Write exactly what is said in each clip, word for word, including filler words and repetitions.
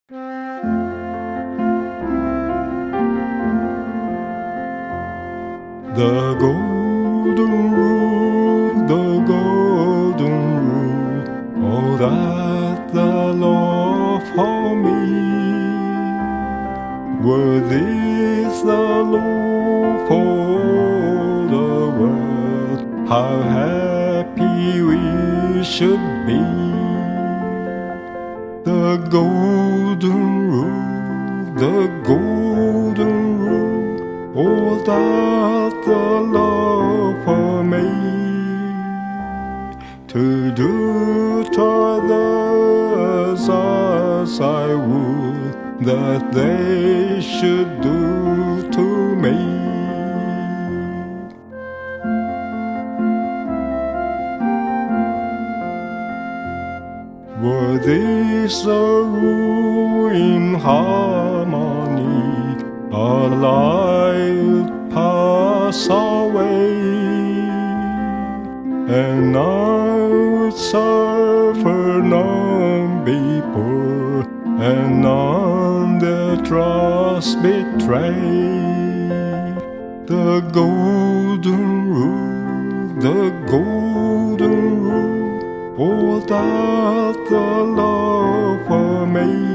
The golden rule, the golden rule, all that the Lord for me. Worthy is the Lord for the world, how happy we should be. The golden rule, the golden rule, all that the Lord for me, to do to others as I would that they should do to me. Worthy is the rule in harmony, our life pass away, and none would suffer, none be poor, and none their trust betray. The golden rule, the golden rule, all that the Lord for me,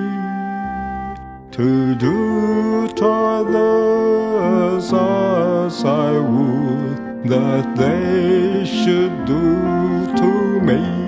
to do to others as I would that they should do to me.